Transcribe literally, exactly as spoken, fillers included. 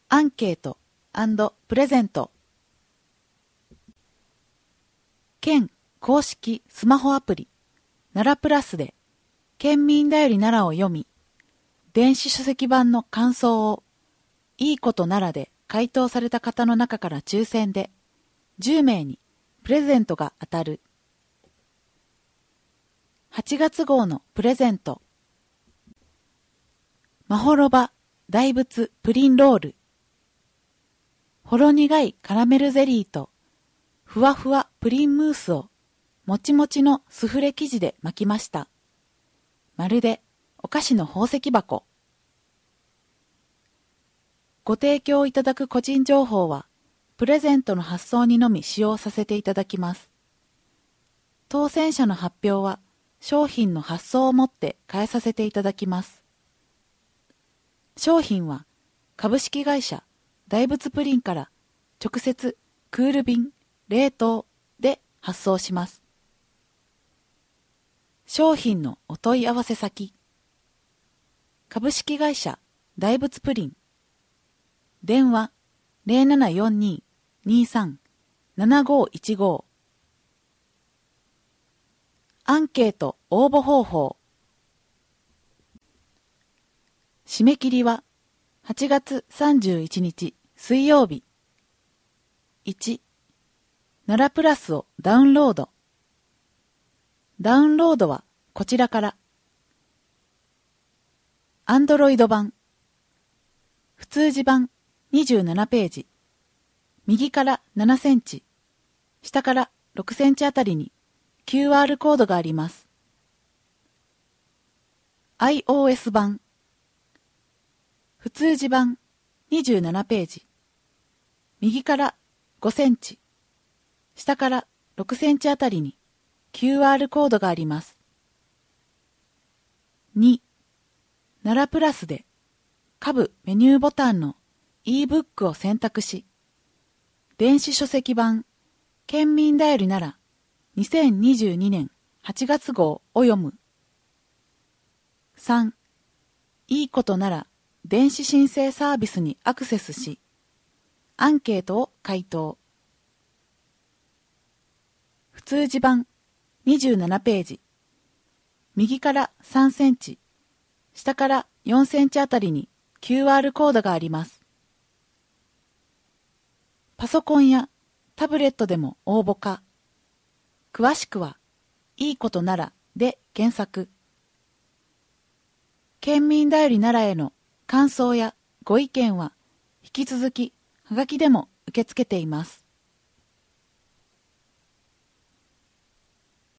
アンケート&プレゼント。県公式スマホアプリ奈良プラスで県民だより奈良を読み、電子書籍版の感想をいいこと奈良で回答された方の中から抽選でじゅうめいにプレゼントが当たる。はちがつ号のプレゼント。まほろば大仏プリンロール。ほろ苦いカラメルゼリーとふわふわプリンムースをもちもちのスフレ生地で巻きました。まるでお菓子の宝石箱。ご提供いただく個人情報はプレゼントの発送にのみ使用させていただきます。当選者の発表は商品の発送をもって返させていただきます。商品は株式会社大仏プリンから直接クール便、冷凍で発送します。商品のお問い合わせ先。株式会社大仏プリン。電話 ゼロななよんに にさん ななごいちご。アンケート応募方法。締め切りははちがつさんじゅういちにち水曜日。いち. 奈良プラスをダウンロード。ダウンロードはこちらから。Android 版。普通字版にじゅうななページ。右からななセンチ、下からろくセンチあたりに キューアール コードがあります。iOS 版。普通字版にじゅうななページ。右からごセンチ、下からろくセンチあたりに キューアール コードがあります。に. 奈良プラスで下部メニューボタンの ebook を選択し、電子書籍版県民だより奈良にせんにじゅうにねんはちがつ号を読む。さん. いいこと奈良電子申請サービスにアクセスし、アンケートを回答。普通字版にじゅうななページ。右からさんセンチ、下からよんセンチあたりに キューアール コードがあります。パソコンやタブレットでも応募可。詳しくは、いいこと奈良で検索。県民だより奈良への感想やご意見は引き続きはがきでも受け付けています。